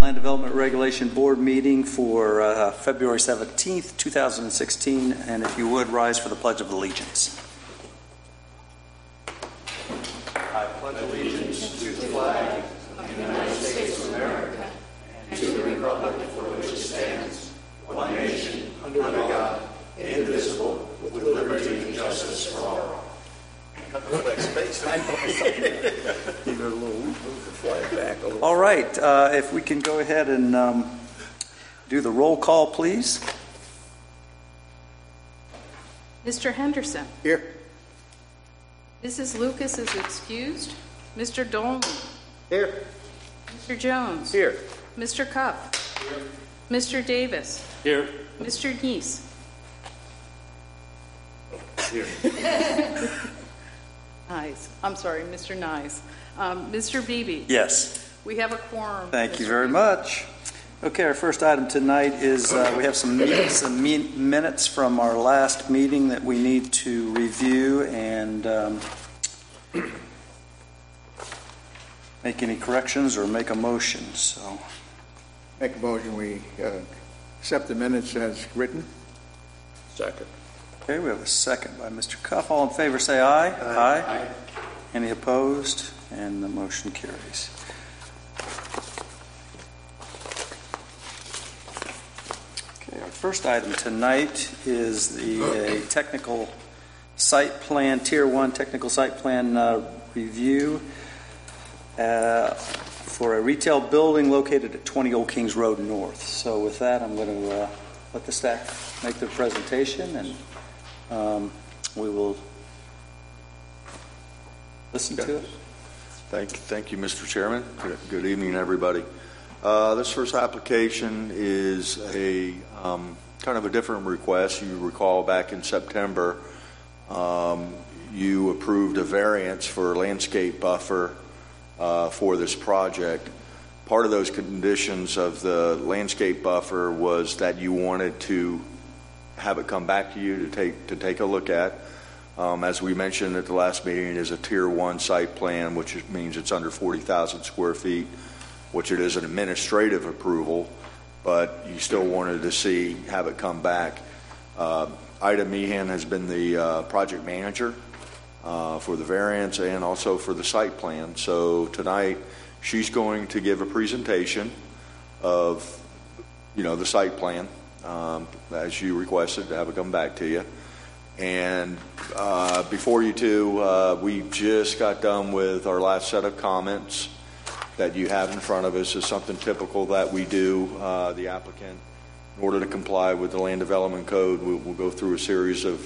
Land Development Regulation Board meeting for February 17th, 2016. And if you would, rise for the Pledge of Allegiance. I pledge allegiance to the flag of the United States of America and to the republic for which it stands, one nation, under God, indivisible, with liberty and justice for all. All right, if we can go ahead and do the roll call, please. Mr. Henderson. Here. Mrs. Lucas is excused. Mr. Dolman. Here. Mr. Jones. Here. Mr. Cuff. Here. Mr. Davis. Here. Mr. Neese. Here. Nice. I'm sorry, Mr. Nice. Mr. Beebe. Yes. We have a quorum. Thank you very much. Okay, our first item tonight is we have some minutes from our last meeting that we need to review and make any corrections or make a motion. So, Make a motion we accept the minutes as written. Second. okay, we have a second by Mr. Cuff. All in favor say aye. Aye. Any opposed? And the motion carries. Okay, our first item tonight is the technical site plan, Tier 1 technical site plan review for a retail building located at 20 Old Kings Road North. So with that, I'm going to let the staff make their presentation, and we will listen to it. Thank you, Mr. Chairman. Good evening, everybody. This first application is a kind of a different request. You recall back in September, you approved a variance for a landscape buffer for this project. Part of those conditions of the landscape buffer was that you wanted to have it come back to you to take a look at. As we mentioned at the last meeting, it is a Tier 1 site plan, which means it's under 40,000 square feet, which it is an administrative approval, but you still wanted to have it come back. Ida Meehan has been the project manager for the variance and also for the site plan. So tonight, she's going to give a presentation of, the site plan, as you requested to have it come back to you. And before you two, we just got done with our last set of comments that you have in front of us. Is something typical that we do. The applicant, in order to comply with the Land Development Code, we'll go through a series of,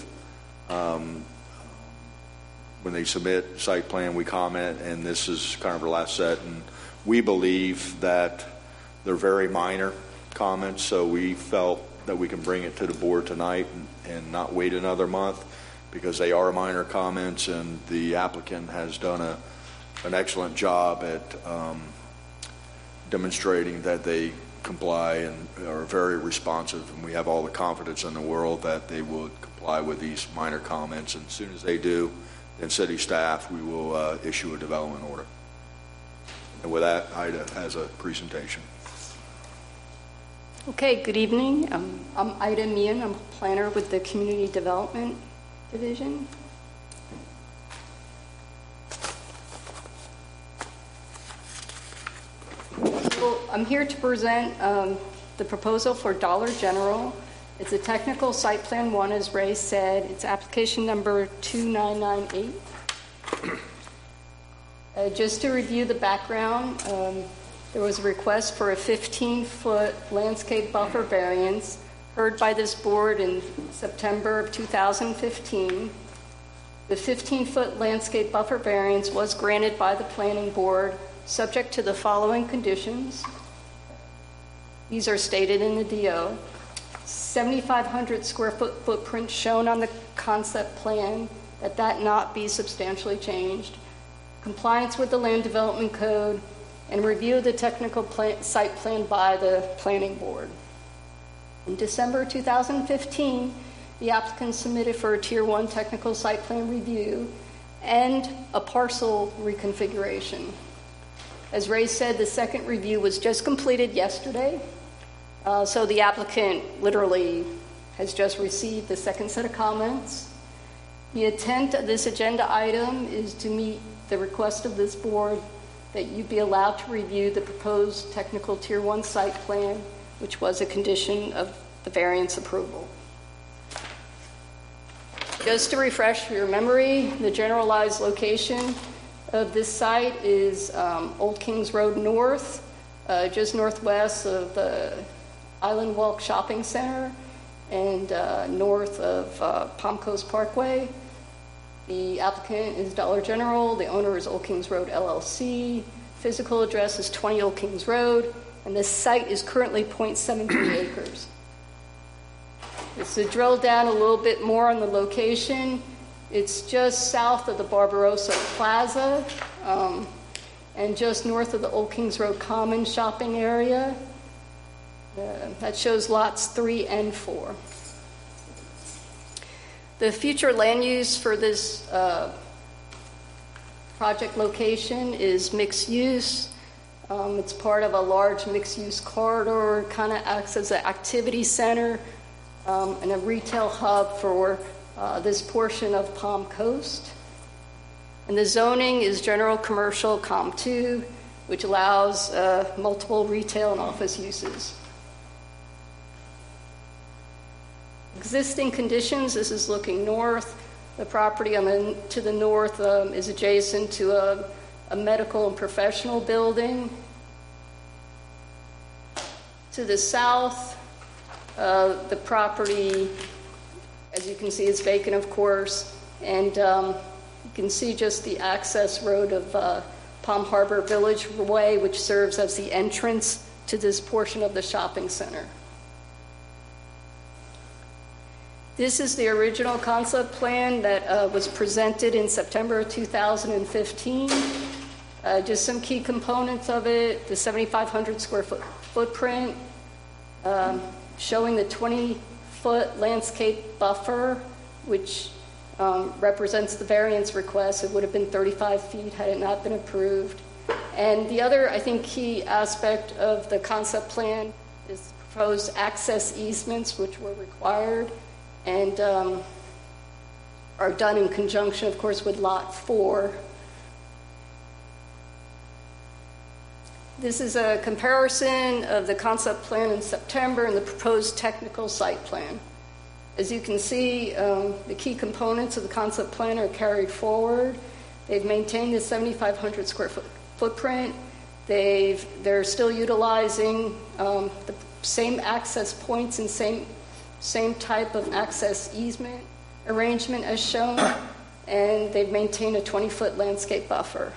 when they submit site plan, we comment, and this is kind of our last set. And we believe that they're very minor comments, so we felt that we can bring it to the board tonight and not wait another month, because they are minor comments, and the applicant has done an excellent job at demonstrating that they comply and are very responsive, and we have all the confidence in the world that they would comply with these minor comments. And as soon as they do, then city staff, we will issue a development order. And with that, Ida has a presentation. Okay, good evening. I'm Ida Meehan. I'm a planner with the Community Development Division. So I'm here to present the proposal for Dollar General. It's a technical site plan 1, as Ray said. It's application number 2998. Just to review the background, there was a request for a 15-foot landscape buffer variance heard by this board in September of 2015. The 15-foot landscape buffer variance was granted by the planning board subject to the following conditions. These are stated in the DO. 7,500 square foot footprint shown on the concept plan, that not be substantially changed. Compliance with the Land Development Code, and review of the technical site plan by the planning board. In December 2015, the applicant submitted for a Tier 1 technical site plan review and a parcel reconfiguration. As Ray said, the second review was just completed yesterday. So the applicant literally has just received the second set of comments. The intent of this agenda item is to meet the request of this board that you be allowed to review the proposed technical Tier 1 site plan, which was a condition of the variance approval. Just to refresh your memory, the generalized location of this site is Old Kings Road North, just northwest of the Island Walk Shopping Center and north of Palm Coast Parkway. The applicant is Dollar General. The owner is Old Kings Road LLC. Physical address is 20 Old Kings Road, and this site is currently 0.73 acres. Just to drill down a little bit more on the location, it's just south of the Barbarossa Plaza and just north of the Old Kings Road Common shopping area. That shows lots 3 and 4. The future land use for this project location is mixed use. It's part of a large mixed use corridor, kind of acts as an activity center and a retail hub for this portion of Palm Coast. And the zoning is general commercial COM2, which allows multiple retail and office uses. Existing conditions, this is looking north. The property to the north is adjacent to a medical and professional building. To the south, the property, as you can see, is vacant, of course, and you can see just the access road of Palm Harbor Village Way, which serves as the entrance to this portion of the shopping center. This is the original concept plan that was presented in September of 2015. Just some key components of it: the 7,500 square foot footprint, showing the 20-foot landscape buffer, which represents the variance request. It would have been 35 feet had it not been approved. And the other, I think, key aspect of the concept plan is proposed access easements, which were required and are done in conjunction, of course, with Lot 4. This is a comparison of the concept plan in September and the proposed technical site plan. As you can see, the key components of the concept plan are carried forward. They've maintained the 7,500 square foot footprint. They're still utilizing the same access points and same type of access easement arrangement as shown, and they've maintained a 20-foot landscape buffer.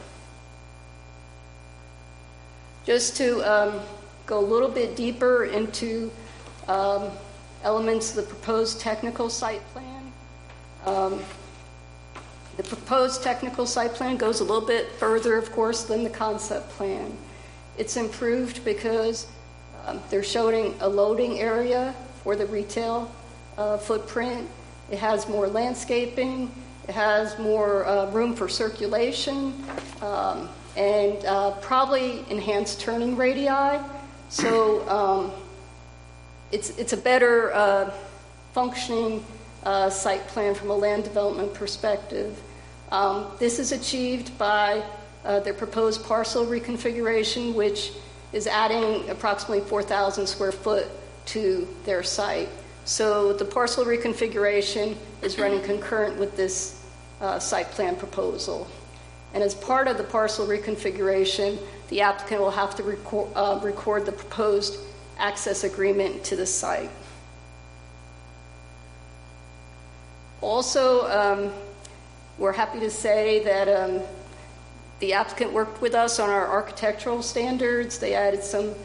Just to go a little bit deeper into elements of the proposed technical site plan. The proposed technical site plan goes a little bit further, of course, than the concept plan. It's improved because they're showing a loading area for the retail footprint. It has more landscaping. It has more room for circulation. And probably enhanced turning radii. So it's a better functioning site plan from a land development perspective. This is achieved by their proposed parcel reconfiguration, which is adding approximately 4,000 square foot to their site. So the parcel reconfiguration is running concurrent with this site plan proposal. And as part of the parcel reconfiguration, the applicant will have to record the proposed access agreement to the site. Also, we're happy to say that the applicant worked with us on our architectural standards. They added some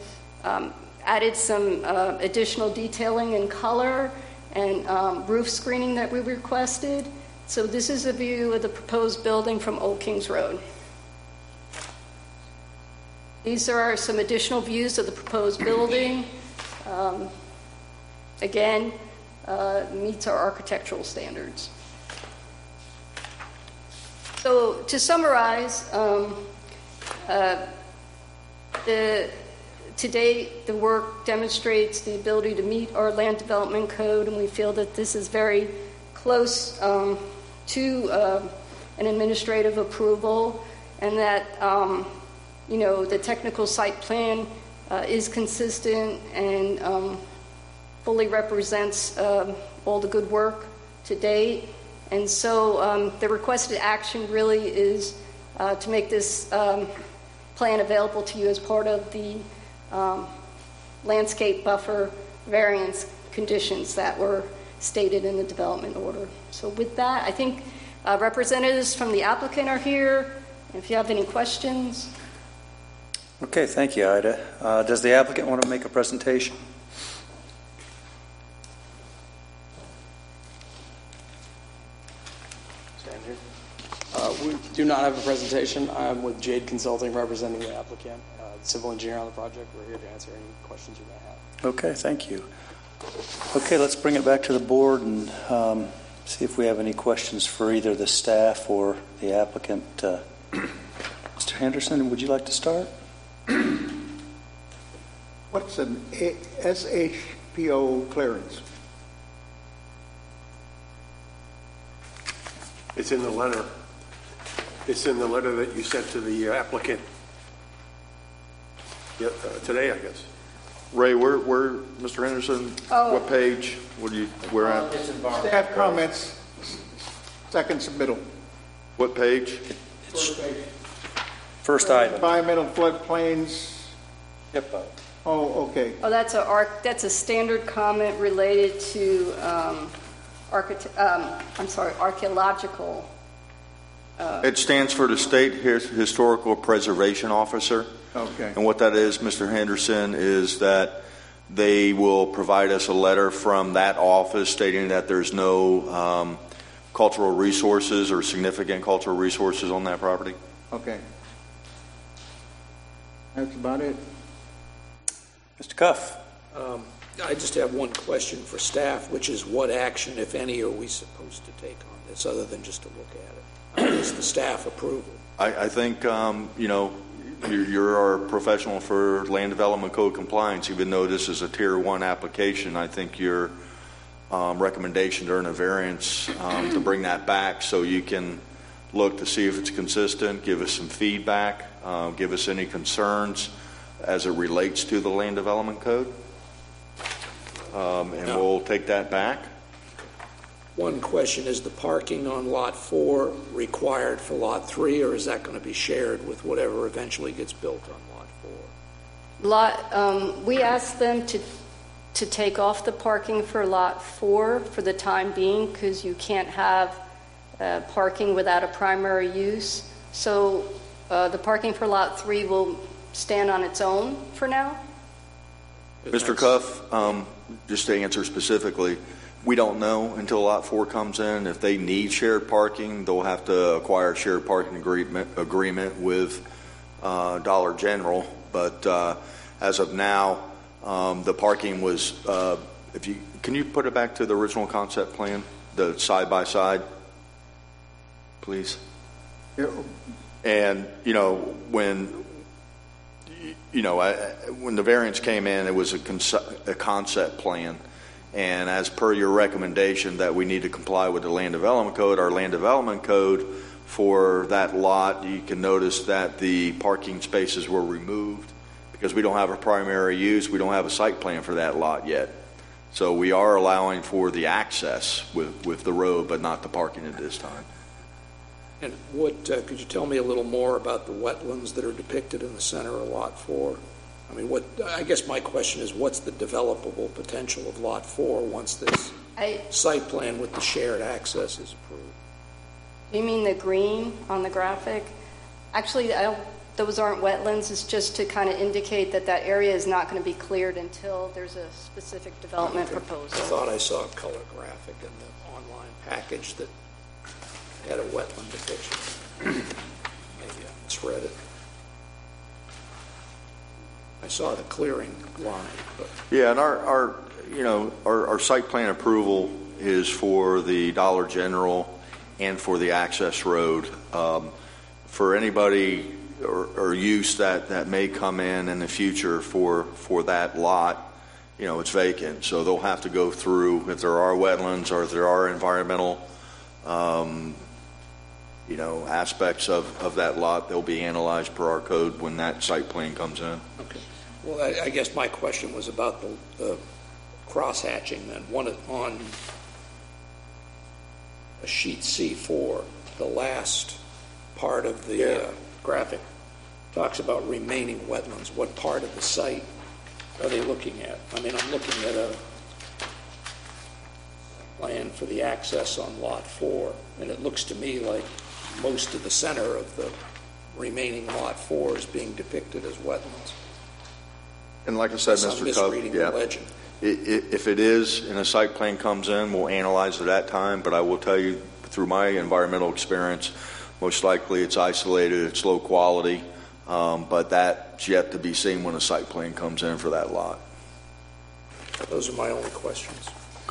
additional detailing and color and roof screening that we requested. So this is a view of the proposed building from Old Kings Road. These are some additional views of the proposed building. Again, meets our architectural standards. So to summarize, To date, the work demonstrates the ability to meet our land development code, and we feel that this is very close to an administrative approval, and that the technical site plan is consistent and fully represents all the good work to date. And so the requested action really is to make this plan available to you as part of the landscape buffer variance conditions that were stated in the development order. So with that, I think representatives from the applicant are here. If you have any questions. Okay, thank you, Ida. Does the applicant want to make a presentation? Stand here. We do not have a presentation. I'm with Jade Consulting, representing the applicant, civil engineer on the project. We're here to answer any questions you may have. Okay, thank you. Okay, let's bring it back to the board and see if we have any questions for either the staff or the applicant. Mr. Henderson, would you like to start? What's an SHPO clearance? It's in the letter. It's in the letter that you sent to the applicant today, I guess. Ray, where Mr. Henderson, what page? Where at? Staff comments, second submittal. What page? First item. Environmental floodplains. HIPPO. Oh, okay. Oh, that's a standard comment related to archaeological. It stands for the State Historical Preservation Officer. Okay. And what that is, Mr. Henderson, is that they will provide us a letter from that office stating that there's no cultural resources or significant cultural resources on that property. Okay. That's about it. Mr. Cuff. I just have one question for staff, which is what action, if any, are we supposed to take on this other than just to look at it? Is the staff approval? I think, you're our professional for land development code compliance. Even though this is a Tier 1 application, I think your recommendation during a variance to bring that back so you can look to see if it's consistent, give us some feedback, give us any concerns as it relates to the land development code, and we'll take that back. One question, is the parking on Lot 4 required for Lot 3, or is that going to be shared with whatever eventually gets built on Lot 4? We asked them to take off the parking for Lot 4 for the time being because you can't have parking without a primary use. So the parking for Lot 3 will stand on its own for now. Mr. Cuff, just to answer specifically, we don't know until Lot 4 comes in. If they need shared parking, they'll have to acquire a shared parking agreement with Dollar General. But as of now, the parking was, can you put it back to the original concept plan, the side-by-side, please? Yeah. And, when the variance came in, it was a concept plan. And as per your recommendation that we need to comply with the land development code, our land development code for that lot, you can notice that the parking spaces were removed because we don't have a primary use. We don't have a site plan for that lot yet. So we are allowing for the access with the road, but not the parking at this time. And what could you tell me a little more about the wetlands that are depicted in the center of Lot 4? I mean, I guess my question is, what's the developable potential of Lot 4 once this site plan with the shared access is approved? You mean the green on the graphic? Actually, those aren't wetlands. It's just to kind of indicate that that area is not going to be cleared until there's a specific development proposal. I thought I saw a color graphic in the online package that had a wetland depiction. Maybe I misread it. I saw the clearing line. But. Yeah, and our site plan approval is for the Dollar General and for the access road. For anybody or use that may come in the future for that lot, it's vacant. So they'll have to go through, if there are wetlands or if there are environmental, aspects of that lot, they'll be analyzed per our code when that site plan comes in. Okay. Well, I guess my question was about the cross-hatching then. One on a sheet C4, the last part of the graphic talks about remaining wetlands. What part of the site are they looking at? I mean, I'm looking at a plan for the access on Lot 4, and it looks to me like most of the center of the remaining Lot 4 is being depicted as wetlands. And like I said, I'm Mr. Cove, misreading the legend. If it is and a site plan comes in, we'll analyze it at that time, but I will tell you through my environmental experience, most likely it's isolated, it's low quality, but that's yet to be seen when a site plan comes in for that lot. Those are my only questions.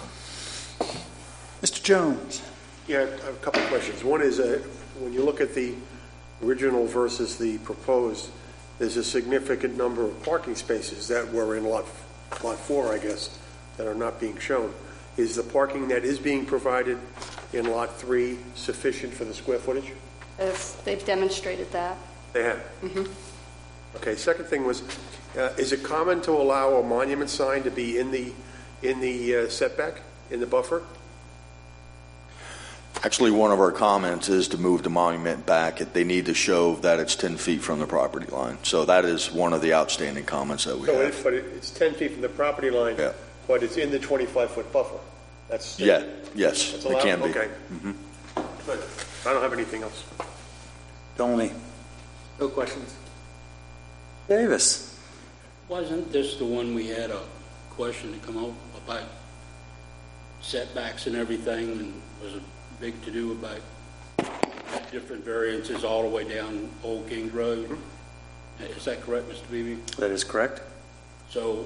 Mr. Jones. Yeah, I have a couple of questions. One is, when you look at the original versus the proposed, there's a significant number of parking spaces that were in lot 4, I guess, that are not being shown. Is the parking that is being provided in lot 3 sufficient for the square footage? They've demonstrated that. They have? Mm-hmm. Okay, second thing was, is it common to allow a monument sign to be in the setback, in the buffer? Actually, one of our comments is to move the monument back. They need to show that it's 10 feet from the property line. So that is one of the outstanding comments that we have. But it's 10 feet from the property line, yeah. But it's in the 25-foot buffer. Yes, it can be. Okay. Mm-hmm. Good. I don't have anything else. Tony. No questions. Davis. Wasn't this the one we had a question to come up about setbacks and everything, and was a big to-do about different variances all the way down Old Kings Road? Mm-hmm. Is that correct, Mr. Beebe? That is correct. So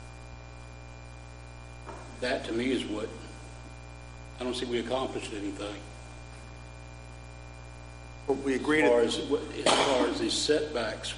that to me is what, I don't see we accomplished anything. Well, we agreed. As far as these setbacks,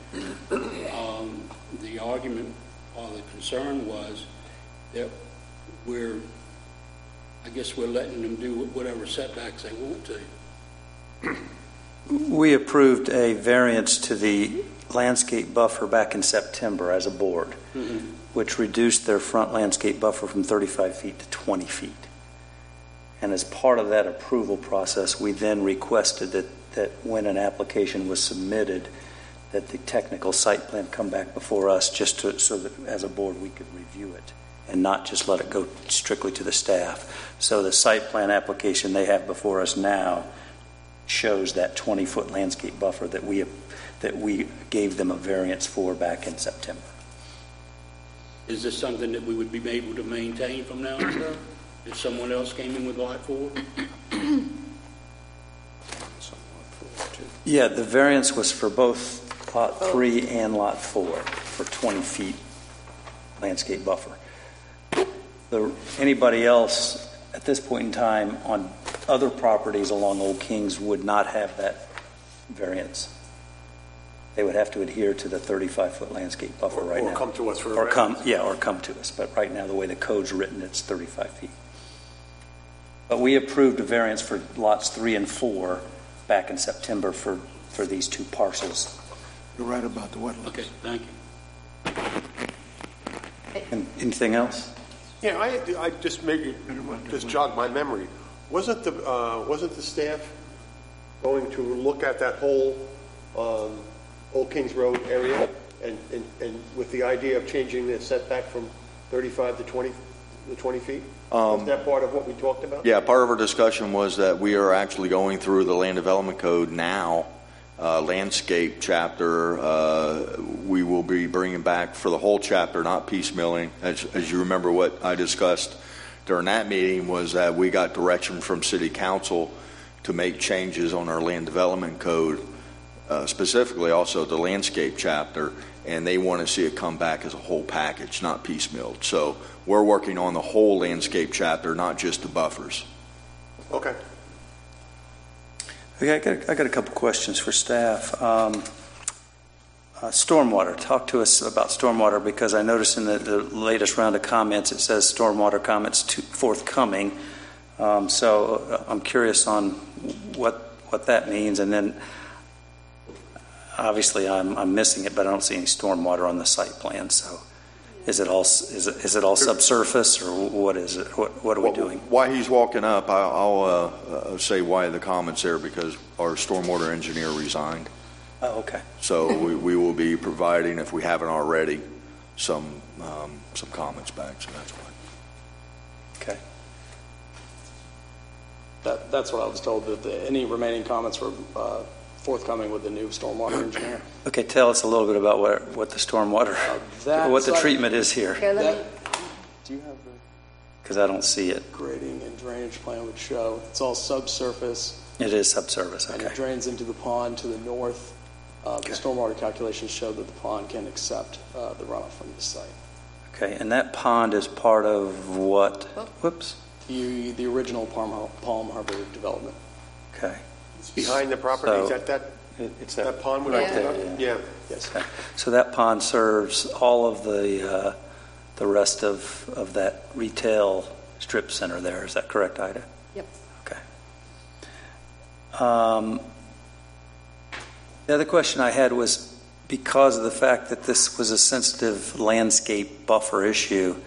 the argument or the concern was that we're letting them do whatever setbacks they want to. We approved a variance to the landscape buffer back in September as a board, mm-hmm. which reduced their front landscape buffer from 35 feet to 20 feet. And as part of that approval process, we then requested that when an application was submitted, that the technical site plan come back before us so that as a board we could review it and not just let it go strictly to the staff. So the site plan application they have before us now shows that 20-foot landscape buffer that we gave them a variance for back in September. Is this something that we would be able to maintain from now on, sir? If someone else came in with lot 4? Yeah, the variance was for both lot 3 and lot 4 for 20 feet landscape buffer. Anybody else at this point in time on other properties along Old Kings would not have that variance. They would have to adhere to the 35-foot landscape buffer right now. Or come to us for a variance. Or come to us. But right now, the way the code's written, it's 35 feet. But we approved a variance for lots 3 and 4 back in September for these two parcels. You're right about the wetlands. Okay, thank you. And anything else? Yeah, I just jogged my memory. Wasn't the staff going to look at that whole Old Kings Road area and with the idea of changing the setback from 35 to 20 feet? Was that part of what we talked about? Yeah, part of our discussion was that we are actually going through the Land Development Code now, landscape chapter. We will be bringing back for the whole chapter, not piecemealing. As you remember, what I discussed during that meeting was that we got direction from City Council to make changes on our Land Development Code, specifically also the landscape chapter, and they want to see it come back as a whole package, not piecemealed. So we're working on the whole landscape chapter, not just the buffers. Okay. Okay, I got a couple questions for staff. Stormwater. Talk to us about stormwater, because I noticed in the latest round of comments it says stormwater comments forthcoming. So I'm curious on what that means. And then obviously I'm missing it, but I don't see any stormwater on the site plan. So is it all subsurface, or what is it? What are we doing? While he's walking up, I'll say why the comments there, because our stormwater engineer resigned. Oh, okay. So we will be providing, if we haven't already, some comments back. So that's why. Okay. That's what I was told, that any remaining comments were forthcoming with the new stormwater engineer. Okay, tell us a little bit about what the stormwater, what the treatment is here. Here, Do you have the Because I don't see it. grading and drainage plan would show? It's all subsurface. It is subsurface, And okay. it drains into the pond to the north. The stormwater calculations show that the pond can accept the runoff from the site. Okay, and that pond is part of what? Whoops. The original Palm Harbor development. Okay. It's behind the property. So- Is that It's that pond we're Right talking there, about? Yeah. Yes. Okay. So that pond serves all of the rest of that retail strip center there. Is that correct, Ida? Yep. Okay. The other question I had was, because of the fact that this was a sensitive landscape buffer issue,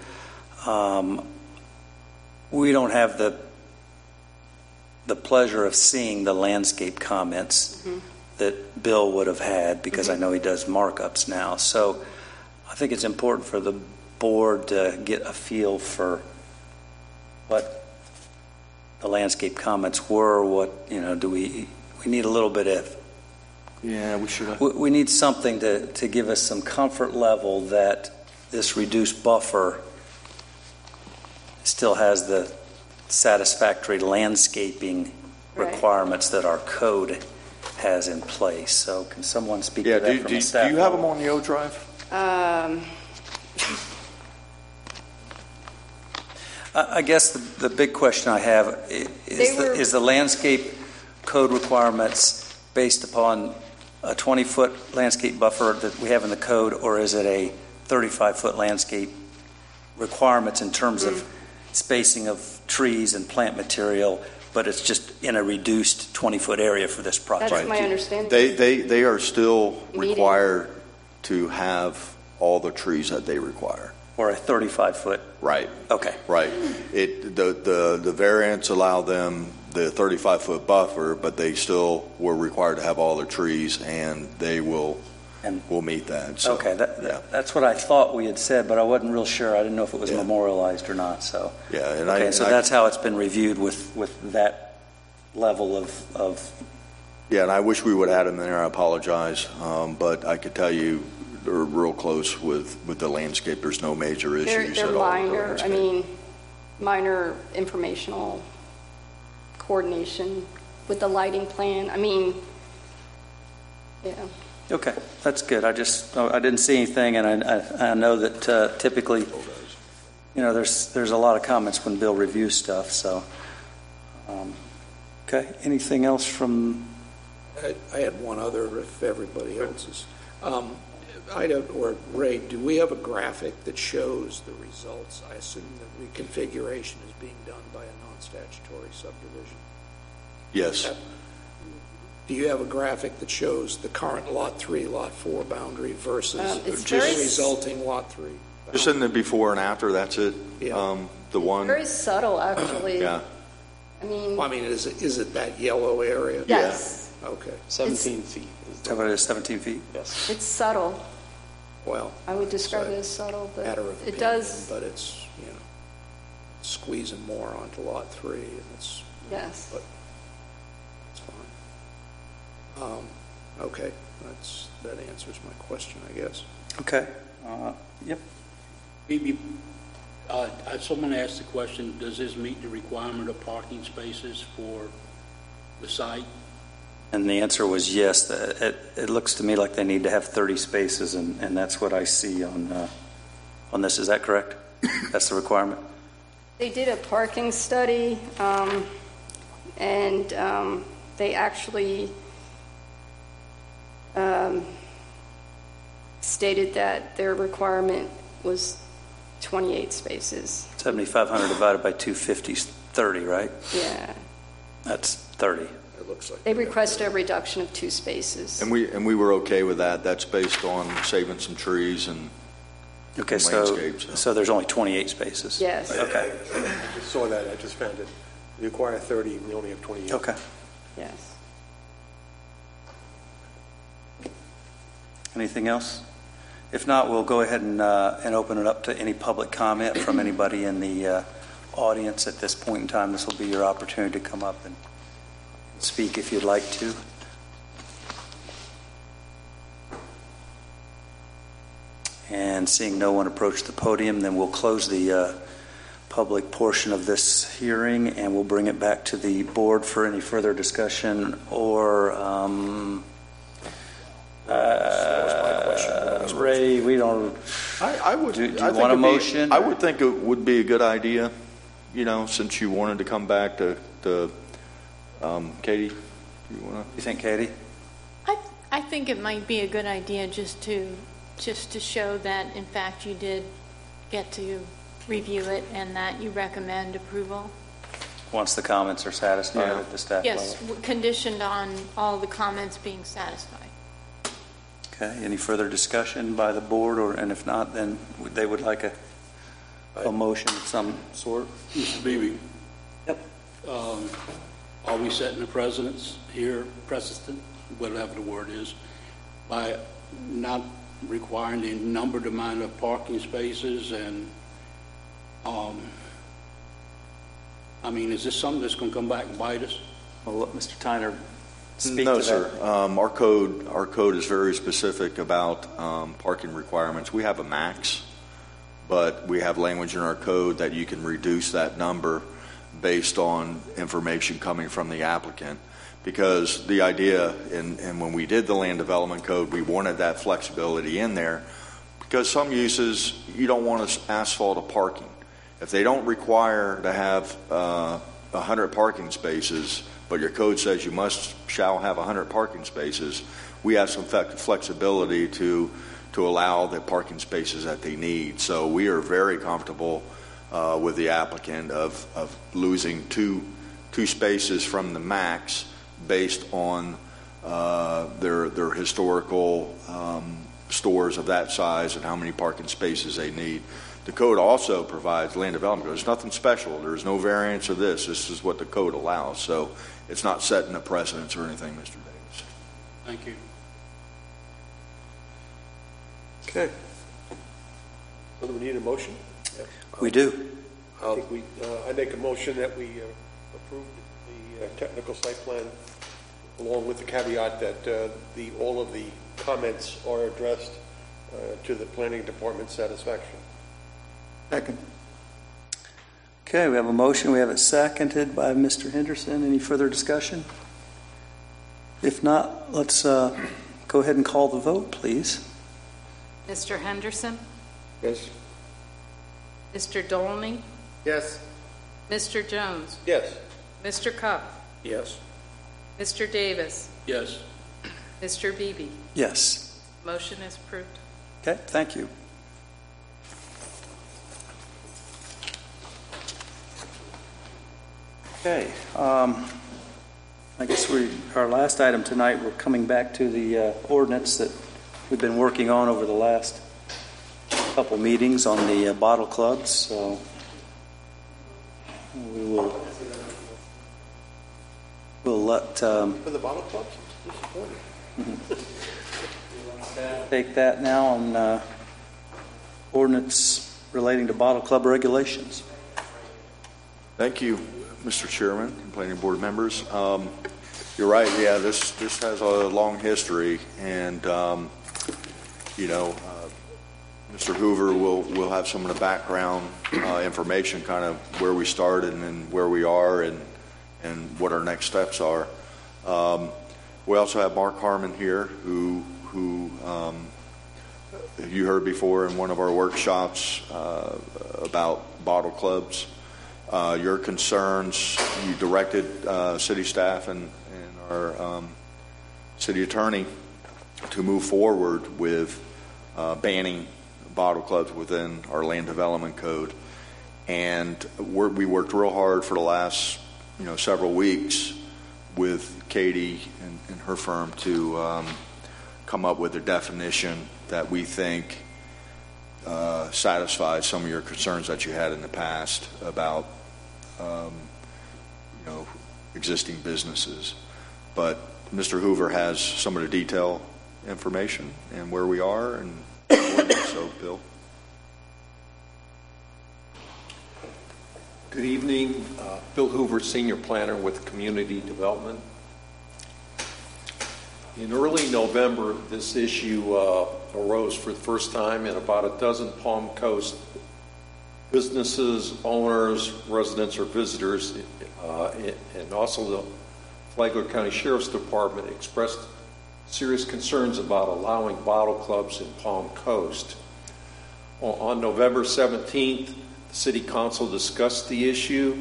we don't have the pleasure of seeing the landscape comments that Bill would have had, because I know he does markups now. So I think it's important for the board to get a feel for what the landscape comments were. What, do we need a little bit of, Yeah, we should have. we need something to give us some comfort level that this reduced buffer still has the satisfactory landscaping Right. requirements that our code has in place. So can someone speak Yeah, to that do from a staff you have them level? on the O Drive? I guess the big question I have is the landscape code requirements based upon a 20-foot landscape buffer that we have in the code, or is it a 35-foot landscape requirements in terms of spacing of trees and plant material, but it's just in a reduced 20-foot area for this project? That's my understanding. They are still Meeting. required to have all the trees that they require. Or a 35-foot? Right. Okay. Right. The variants allow them the 35-foot buffer, but they still were required to have all the trees, and they will meet that. So, Okay, yeah. that's what I thought we had said, but I wasn't real sure. I didn't know if it was memorialized or not. So Yeah, and okay, so that's how it's been reviewed with that level of. Yeah, and I wish we would have had them there. I apologize, but I could tell you they're real close with the landscape. There's no major issues They're at all. with the minor, landscape. minor informational coordination with the lighting plan. Yeah. Okay, that's good. I didn't see anything, and I know that typically, there's a lot of comments when Bill reviews stuff. So, okay. Anything else from? I had one other, if everybody else is. Ida or Ray, do we have a graphic that shows the results? I assume the reconfiguration is being done by a non-statutory subdivision. Yes. Do you have a graphic that shows the current Lot 3, Lot 4 boundary versus It's just very resulting Lot 3? Just in the before and after, that's it? Yeah. The one? Very subtle, actually. Yeah. Is it that yellow area? Yes. Okay. 17 feet. How about it is 17 feet? Yes. It's subtle. Well, I would describe it as subtle, but matter of it opinion, does. but it's, squeezing more onto Lot 3, and it's, Yes. but it's fine. Okay, that answers my question, I guess. Okay. Yep. Maybe, someone asked the question, does this meet the requirement of parking spaces for the site? And the answer was yes. It looks to me like they need to have 30 spaces, and that's what I see on this. Is that correct? That's the requirement? They did a parking study, and they actually stated that their requirement was 28 spaces. 7,500 divided by 250 is 30, right? Yeah. That's 30. It looks like. They requested a reduction of 2 spaces. And we were okay with that. That's based on saving some trees and Okay, landscapes. so there's only 28 spaces? Yes. Okay. I just saw that, I just found it. We require 30, we only have 28. Okay. Yes. Anything else? If not, we'll go ahead and open it up to any public comment from anybody in the audience at this point in time. This will be your opportunity to come up and speak if you'd like to. And seeing no one approach the podium, then we'll close the public portion of this hearing, and we'll bring it back to the board for any further discussion or Ray, we don't. I would. Do you I think want a it'd be- motion? I would think it would be a good idea, since you wanted to come back to Katie. You want You think, Katie? I think it might be a good idea just to show that, in fact, you did get to review it and that you recommend approval. Once the comments are satisfied Yeah. at the staff Yes, level? conditioned on all the comments being satisfied. Okay, any further discussion by the board, and if not, then they would like a motion of some sort? Mr. Beebe? Yep. Are we setting a precedent, whatever the word is, by not requiring the numbered amount of parking spaces? And, is this something that's going to come back and bite us? Well, let Mr. Tyner speak No, to sir. that. Our code is very specific about parking requirements. We have a max, but we have language in our code that you can reduce that number based on information coming from the applicant. Because the idea, and when we did the land development code, we wanted that flexibility in there, because some uses you don't want to asphalt a parking. If they don't require to have 100 parking spaces, but your code says you shall have 100 parking spaces, we have some flexibility to allow the parking spaces that they need. So we are very comfortable with the applicant of losing two spaces from the max based on their historical stores of that size and how many parking spaces they need. The code also provides land development code. There's nothing special. There's no variance of this. This is what the code allows. So it's not setting a precedence or anything, Mr. Davis. Thank you. Okay. So do we need a motion? We do. I make a motion that we approve the technical site plan along with the caveat that all of the comments are addressed to the planning department's satisfaction. Second. Okay, we have a motion. We have it seconded by Mr. Henderson. Any further discussion? If not, let's go ahead and call the vote, please. Mr. Henderson? Yes. Mr. Dolney? Yes. Mr. Jones? Yes. Mr. Cupp? Yes. Mr. Davis? Yes. Mr. Beebe? Yes. Motion is approved. Okay, thank you. Okay, I guess our last item tonight, we're coming back to the ordinance that we've been working on over the last couple meetings on the bottle clubs. So we'll let For the bottle clubs? take that now on ordinance relating to bottle club regulations. Thank you, Mr. Chairman and planning board members. You're right. Yeah, this has a long history, and Mr. Hoover will have some of the background information, kind of where we started and where we are, and what our next steps are. We also have Mark Harmon here, who you heard before in one of our workshops about bottle clubs. Your concerns, you directed city staff and our city attorney to move forward with banning bottle clubs within our land development code. And we worked real hard for the last several weeks with Katie and her firm to come up with a definition that we think satisfies some of your concerns that you had in the past about existing businesses. But Mr. Hoover has some of the detail information and where we are, and so Bill. Good evening. Bill Hoover, Senior Planner with Community Development. In early November, this issue arose for the first time in about a dozen Palm Coast businesses, owners, residents, or visitors, and also the Flagler County Sheriff's Department expressed serious concerns about allowing bottle clubs in Palm Coast. On November 17th, the City Council discussed the issue,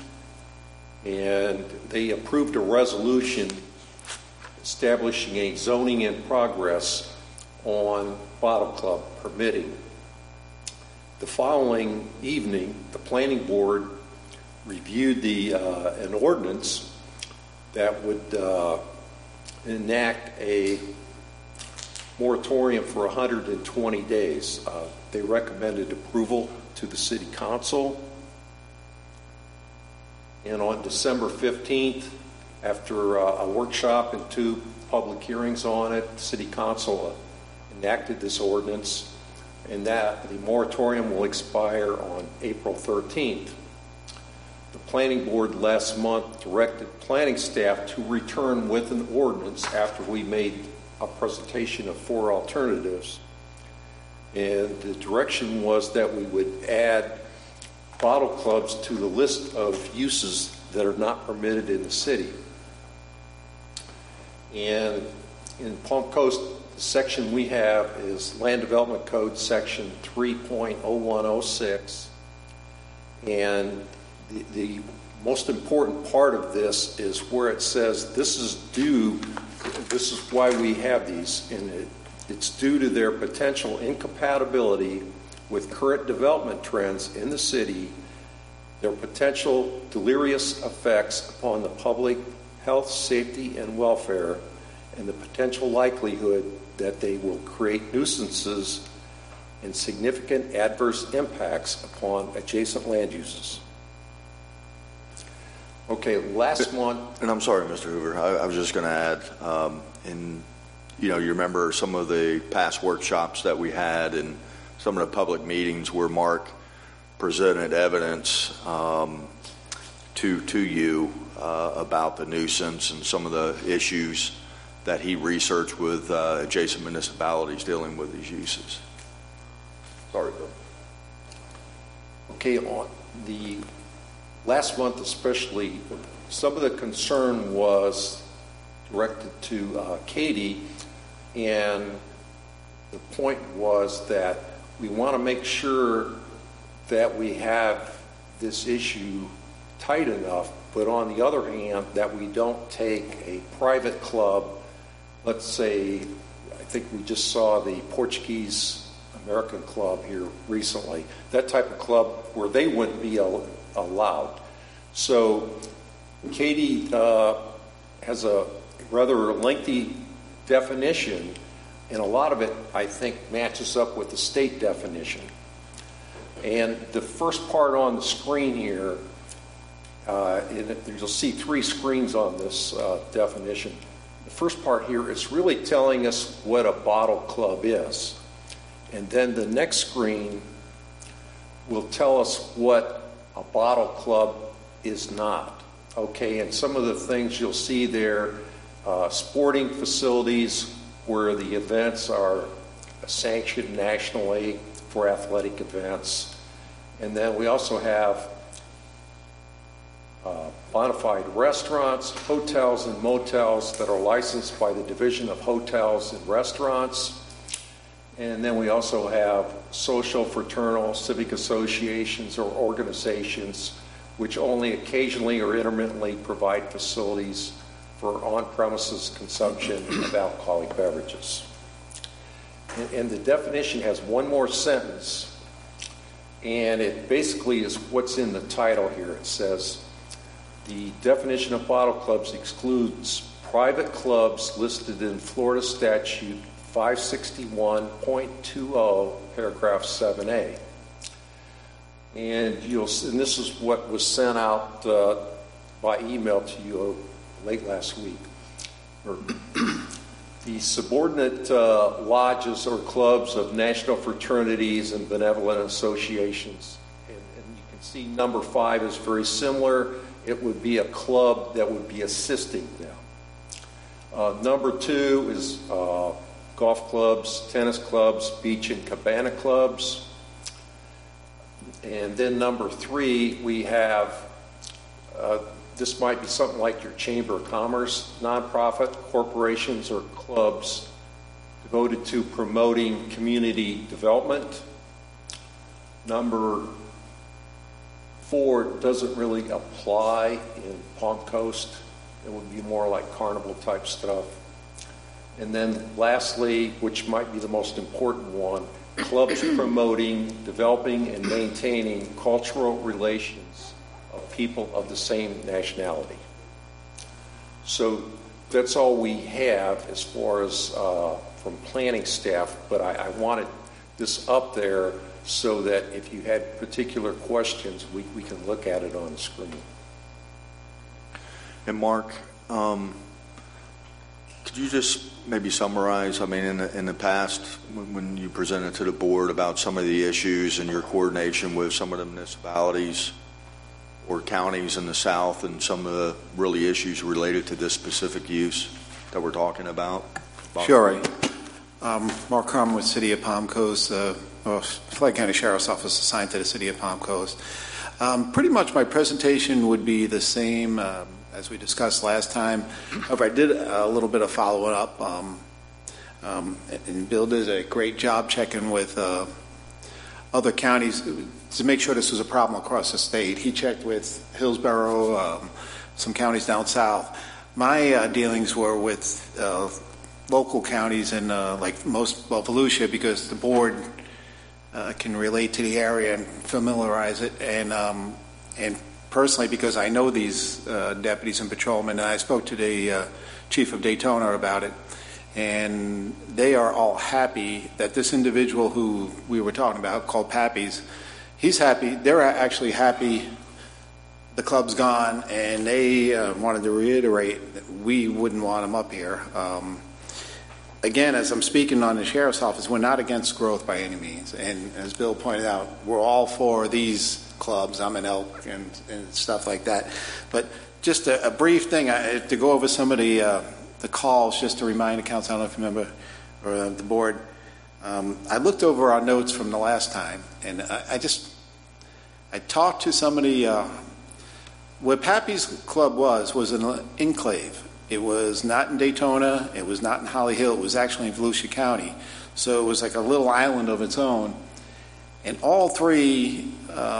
and they approved a resolution establishing a zoning in progress on bottle club permitting. The following evening, the Planning Board reviewed an ordinance that would enact a moratorium for 120 days. They recommended approval to the City Council. And on December 15th, after a workshop and 2 public hearings on it, the City Council enacted this ordinance, and that the moratorium will expire on April 13th. The Planning Board last month directed planning staff to return with an ordinance after we made a presentation of 4 alternatives. And the direction was that we would add bottle clubs to the list of uses that are not permitted in the city. And in Palm Coast, the section we have is Land Development Code section 3.0106. And the most important part of this is where it says this is why we have these, and it's due to their potential incompatibility with current development trends in the city, their potential deleterious effects upon the public health, safety, and welfare, and the potential likelihood that they will create nuisances and significant adverse impacts upon adjacent land uses. Okay, last month... And I'm sorry, Mr. Hoover, I was just going to add, you remember some of the past workshops that we had and some of the public meetings where Mark presented evidence to you about the nuisance and some of the issues that he researched with adjacent municipalities dealing with these uses. Sorry, Bill. Okay, on the last month especially, some of the concern was directed to Katie, and the point was that we want to make sure that we have this issue tight enough, but on the other hand, that we don't take a private club, let's say, I think we just saw the Portuguese American Club here recently, that type of club where they wouldn't be allowed. So Katie has a rather lengthy definition, and a lot of it, I think, matches up with the state definition. And the first part on the screen here, you'll see 3 screens on this definition. The first part here is really telling us what a bottle club is. And then the next screen will tell us what a bottle club is not. Okay, and some of the things you'll see there, sporting facilities where the events are sanctioned nationally for athletic events. And then we also have bona fide restaurants, hotels, and motels that are licensed by the Division of Hotels and Restaurants. And then we also have social, fraternal, civic associations or organizations which only occasionally or intermittently provide facilities for on-premises consumption of alcoholic beverages. And the definition has one more sentence, and it basically is what's in the title here. It says, the definition of bottle clubs excludes private clubs listed in Florida Statute 561.20, paragraph 7A. And this is what was sent out by email to you late last week. The subordinate lodges or clubs of national fraternities and benevolent associations. And you can see number 5 is very similar. It would be a club that would be assisting them. Number 2 is golf clubs, tennis clubs, beach and cabana clubs. And then number 3, we have, this might be something like your Chamber of Commerce, nonprofit corporations or clubs devoted to promoting community development. Number 4 doesn't really apply in Palm Coast. It would be more like carnival type stuff. And then lastly, which might be the most important one, clubs promoting, developing, and maintaining cultural relations of people of the same nationality. So that's all we have as far as from planning staff, but I wanted this up there so that if you had particular questions, we can look at it on the screen. And Mark, could you just maybe summarize, I mean, in the past, when you presented to the board about some of the issues and your coordination with some of the municipalities or counties in the South and some of the really issues related to this specific use that we're talking about? Sure. Mark Carmen with City of Palm Coast, Floyd County Sheriff's Office assigned to the City of Palm Coast. Pretty much my presentation would be the same as we discussed last time. However, I did a little bit of follow up, and Bill did a great job checking with other counties to make sure this was a problem across the state. He checked with Hillsborough, some counties down south. My dealings were with local counties and Volusia, because the board can relate to the area and familiarize it, and personally because I know these deputies and patrolmen, and I spoke to the chief of Daytona about it, and they are all happy that this individual who we were talking about, called Pappy's, he's happy. They're actually happy the club's gone, and they wanted to reiterate that we wouldn't want them up here. Again, as I'm speaking on the Sheriff's Office, we're not against growth by any means, and as Bill pointed out, we're all for these clubs. I'm an Elk and stuff like that. But just a brief thing to go over some of the calls, just to remind the council, I don't know if you remember, or the board. I looked over our notes from the last time, and I talked to somebody. What Pappy's Club was an enclave. It was not in Daytona. It was not in Holly Hill. It was actually in Volusia County. So it was like a little island of its own. And all 3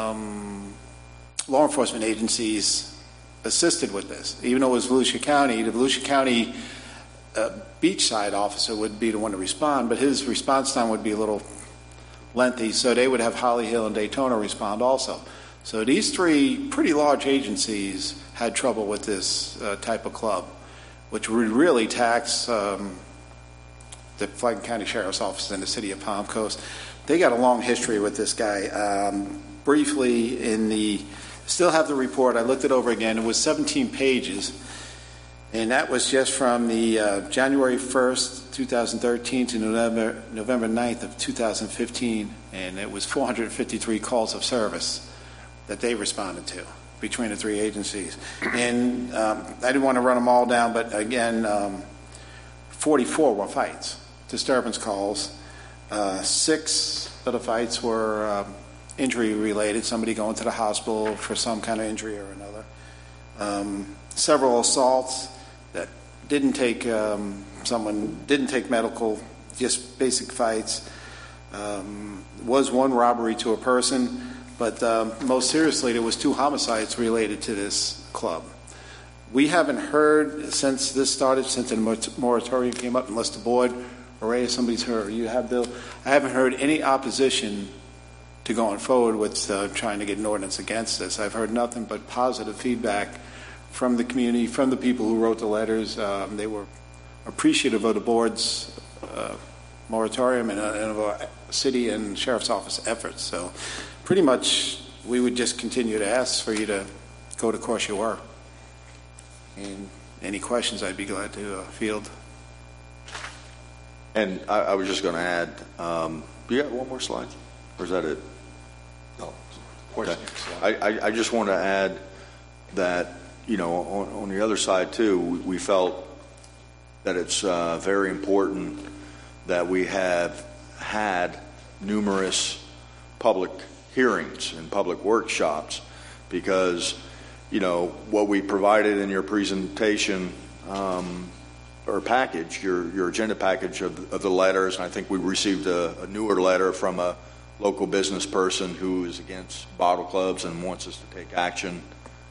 law enforcement agencies assisted with this. Even though it was Volusia County, the Volusia County beachside officer would be the one to respond, but his response time would be a little lengthy, so they would have Holly Hill and Daytona respond also. So these 3 pretty large agencies had trouble with this type of club, which would really tax the Floyd County Sheriff's Office in the City of Palm Coast. They got a long history with this guy. Briefly, still have the report. I looked it over again. It was 17 pages, and that was just from the January 1st, 2013 to November 9th of 2015, and it was 453 calls of service that they responded to between the 3 agencies. And I didn't want to run them all down, but again, 44 were fights, disturbance calls. 6 of the fights were injury related, somebody going to the hospital for some kind of injury or another. Several assaults that didn't take medical, just basic fights. Was 1 robbery to a person, but most seriously, there was 2 homicides related to this club. We haven't heard since this started, since the moratorium came up, unless the board Ray, somebody's heard, you have, Bill? I haven't heard any opposition to going forward with trying to get an ordinance against this. I've heard nothing but positive feedback from the community, from the people who wrote the letters. They were appreciative of the board's moratorium and of our city and sheriff's office efforts. So pretty much we would just continue to ask for you to go the course you were. And any questions I'd be glad to field. And I was just going to add, you got one more slide? Or is that it? No. Okay. I just want to add that, you know, on the other side too, we felt that it's very important that we have had numerous public hearings and public workshops, because, you know, what we provided in your presentation or package, your agenda package of the letters, and I think we received a newer letter from a local business person who is against bottle clubs and wants us to take action,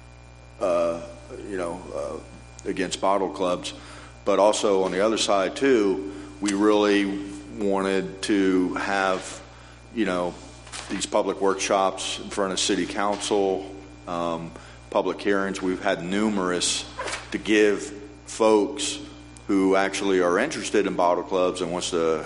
against bottle clubs. But also on the other side too, we really wanted to have, you know, these public workshops in front of city council, public hearings. We've had numerous to give folks who actually are interested in bottle clubs and wants to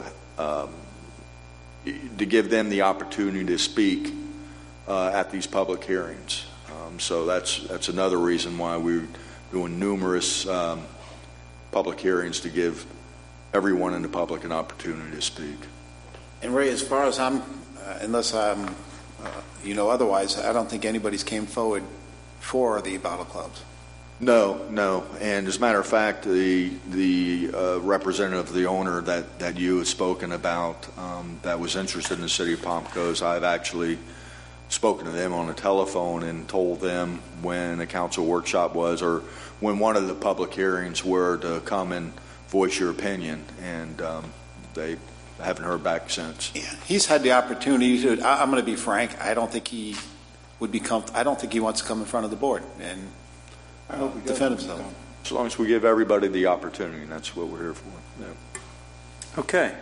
give them the opportunity to speak at these public hearings. So that's another reason why we're doing numerous public hearings, to give everyone in the public an opportunity to speak. And Ray, as far as I'm, unless I'm, otherwise, I don't think anybody's came forward for the bottle clubs. No. And as a matter of fact, the representative of the owner that you had spoken about that was interested in the city of Palm Coast, I've actually spoken to them on the telephone and told them when a council workshop was, or when one of the public hearings were, to come and voice your opinion, and they haven't heard back since. Yeah, he's had the opportunity to. I'm going to be frank. I don't think he would be I don't think he wants to come in front of the board and defend himself. As long as we give everybody the opportunity, that's what we're here for. Yeah. Okay.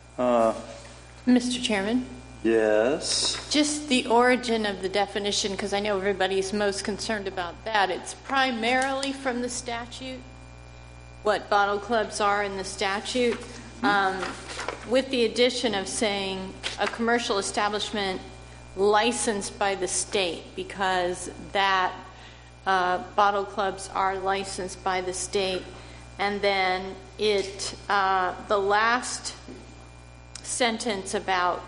Mr. Chairman? Yes. Just the origin of the definition, because I know everybody's most concerned about that. It's primarily from the statute, what bottle clubs are in the statute, with the addition of saying a commercial establishment licensed by the state, because that bottle clubs are licensed by the state. And then the last sentence about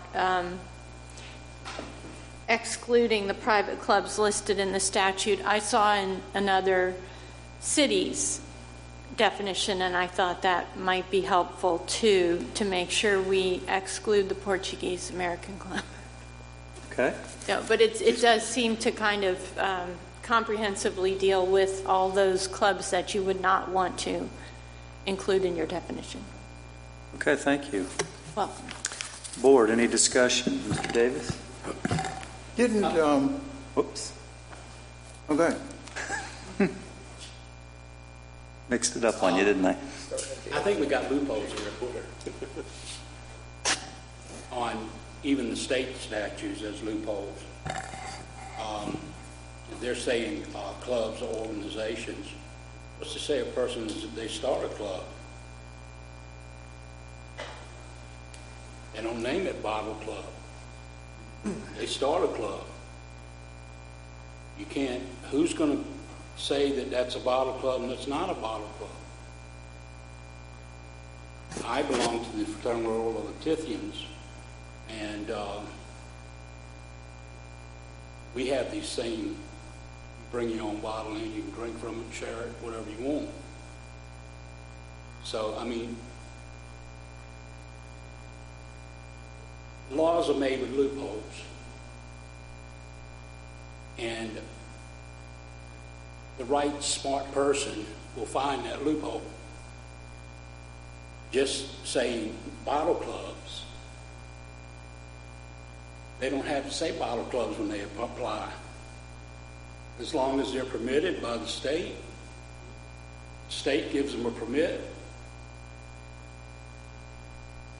excluding the private clubs listed in the statute, I saw in another city's definition, and I thought that might be helpful too, to make sure we exclude the Portuguese American Club. Okay. No, but it does seem to kind of comprehensively deal with all those clubs that you would not want to include in your definition. Okay, thank you. Welcome. Board, any discussion? Mr. Davis? Didn't, Whoops. okay. Mixed it up on you, didn't I? I think we got loopholes here. On even the state statutes, there's loopholes. They're saying clubs or organizations. What's to say a person, they start a club? They don't name it bottle club. They start a club. You can't, who's going to say that that's a bottle club and it's not a bottle club? I belong to the Fraternal Order of the Tithians, and we have these same, bring your own bottle in, you can drink from it, share it, whatever you want. So, I mean, laws are made with loopholes. And the right smart person will find that loophole. Just saying bottle clubs, they don't have to say bottle clubs when they apply. As long as they're permitted by the state gives them a permit.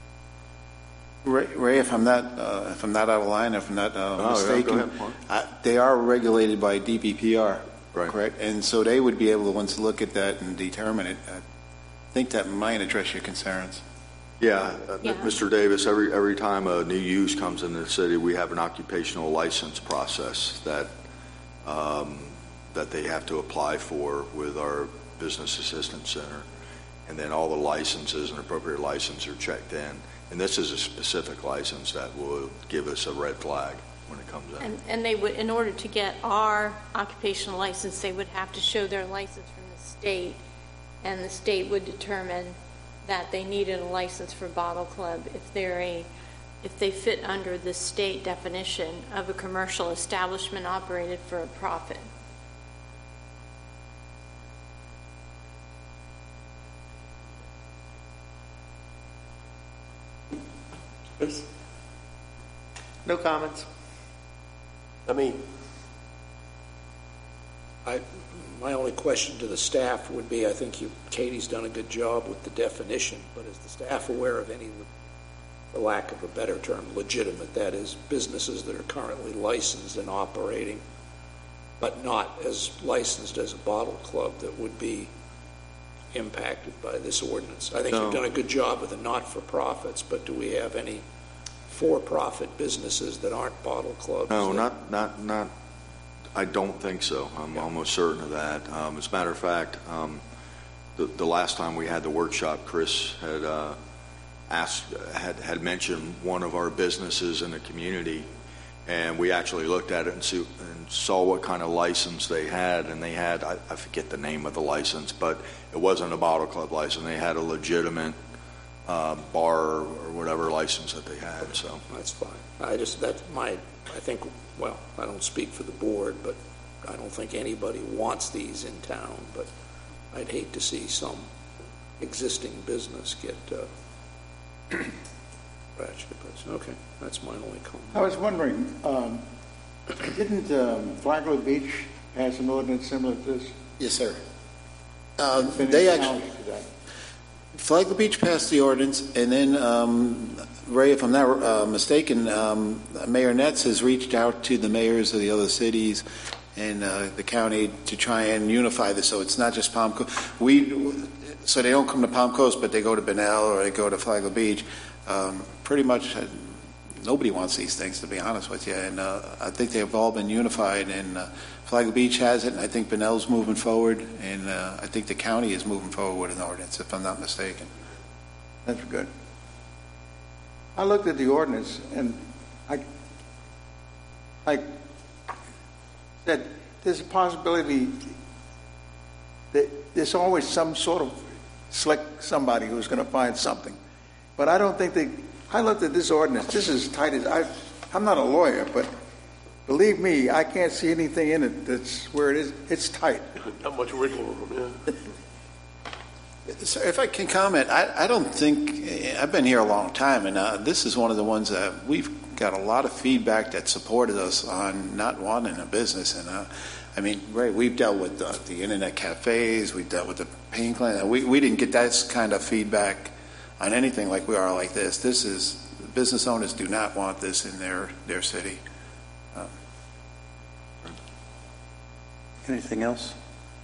Ray, if I'm not out of line, if I'm not mistaken, go ahead, they are regulated by DPPR, Right. correct? And so they would be able to once look at that and determine it. I think that might address your concerns. Yeah, Yeah. Mr. Davis, every time a new use comes into the city, we have an occupational license process that they have to apply for with our Business Assistance Center. And then all the licenses and appropriate licenses are checked in. And this is a specific license that will give us a red flag when it comes in. And they would, in order to get our occupational license, they would have to show their license from the state, and the state would determine that they needed a license for Bottle Club if they fit under the state definition of a commercial establishment operated for a profit. No comments. I mean, My only question to the staff would be, I think Katie's done a good job with the definition, but is the staff aware of any, for lack of a better term, legitimate, that is, businesses that are currently licensed and operating, but not as licensed as a Bottle Club, that would be impacted by this ordinance? I think No. you've done a good job with the not-for-profits, but do we have any for-profit businesses that aren't Bottle Clubs? No, that- not. I don't think so. I'm almost certain of that. As a matter of fact, the last time we had the workshop, Chris had mentioned one of our businesses in the community, and we actually looked at it and saw what kind of license they had, and they had, I forget the name of the license, but it wasn't a Bottle Club license. They had a legitimate bar or whatever license that they had. So that's fine. I think, well, I don't speak for the board, but I don't think anybody wants these in town, but I'd hate to see some existing business get ratcheted. Okay, that's my only comment. I was wondering, didn't Flagler Beach pass an ordinance similar to this? Yes, sir. Been They acknowledged actually, to that. Flagler Beach passed the ordinance, and then, Ray, if I'm not mistaken, Mayor Netz has reached out to the mayors of the other cities and the county to try and unify this, so it's not just Palm Coast. So they don't come to Palm Coast, but they go to Bunnell or they go to Flagler Beach. Pretty much nobody wants these things, to be honest with you, and I think they've all been unified, and Flagler Beach has it, and I think Bunnell's moving forward, and I think the county is moving forward with an ordinance, if I'm not mistaken. That's good. I looked at the ordinance, and I said, there's a possibility that there's always some sort of slick somebody who's going to find something. But I don't think I looked at this ordinance, this is tight as, I'm not a lawyer, but believe me, I can't see anything in it that's where it is. It's tight. Not much wiggle room, yeah. Sir, if I can comment, I don't think, I've been here a long time, and this is one of the ones that we've got a lot of feedback that supported us on not wanting a business. And I mean, Ray, we've dealt with the internet cafes, we've dealt with the pain clinic. We didn't get that kind of feedback on anything like we are like this. This is, business owners do not want this in their city. Anything else?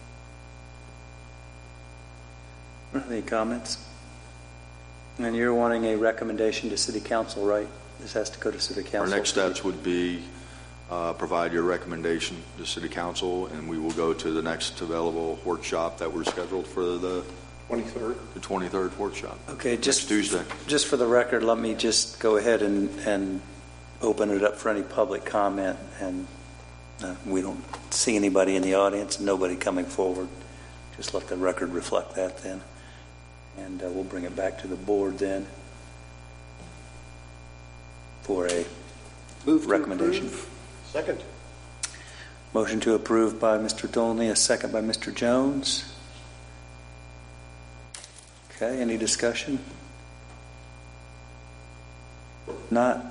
Any comments? And you're wanting a recommendation to City Council, right? This has to go to City Council. our next steps would be provide your recommendation to City Council, and we will go to the next available workshop that we're scheduled for the 23rd. The 23rd workshop. Okay, next Tuesday. Just for the record, let me just go ahead and open it up for any public comment. And we don't see anybody in the audience, nobody coming forward. Just let the record reflect that then. And we'll bring it back to the board then for a recommendation. Second. Motion to approve by Mr. Dolney, a second by Mr. Jones. Okay, any discussion? Not.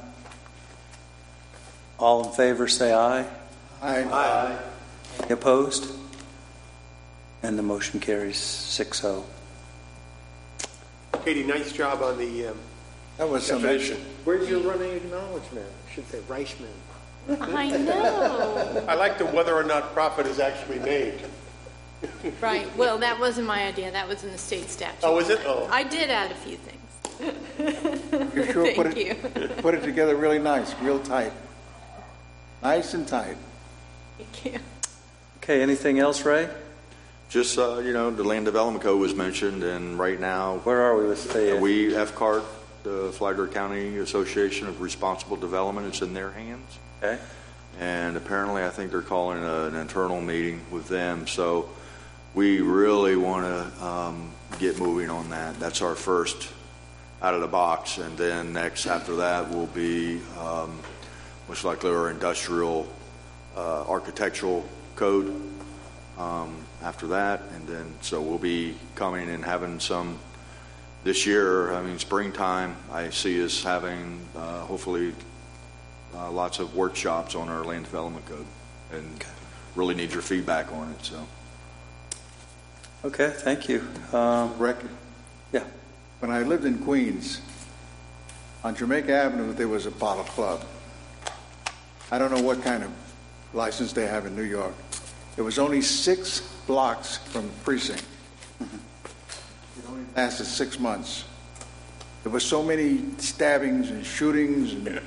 All in favor, say aye. Aye. Any opposed? And the motion carries 6-0. Katie, nice job on the That was some definition. Where's your running acknowledgement? Should say Reichman. I know. I like the whether or not profit is actually made. Right. Well, that wasn't my idea. That was in the state statute. Oh, is it? Oh. I did add a few things. You sure Thank you. put it together really nice, real tight. Nice and tight. Thank you. Okay, anything else, Ray? Just, the Land Development Code was mentioned, and right now, Where are we with the... we, FCART, the Flagler County Association of Responsible Development, it's in their hands. Okay. And apparently, I think they're calling an internal meeting with them. So we really want to get moving on that. That's our first out of the box. And then next after that will be most likely our industrial architectural code after that. And then so we'll be coming and having some this year. I mean, springtime, I see us having hopefully lots of workshops on our land development code, and really need your feedback on it. So, Okay, thank you. Record. Yeah. When I lived in Queens, on Jamaica Avenue, there was a bottle club. I don't know what kind of license they have in New York. It was only 6 blocks from the precinct. It only lasted 6 months. There were so many stabbings and shootings and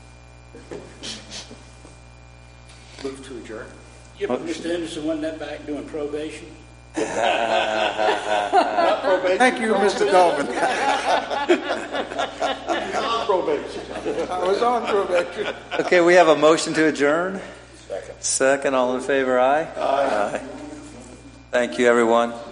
Move to adjourn. Yeah, but Mr. Henderson wasn't that back doing probation? Thank you, Mr. Colvin. Probation. I was on probation. Okay, we have a motion to adjourn. Second, all in favor, aye? Aye. Thank you, everyone.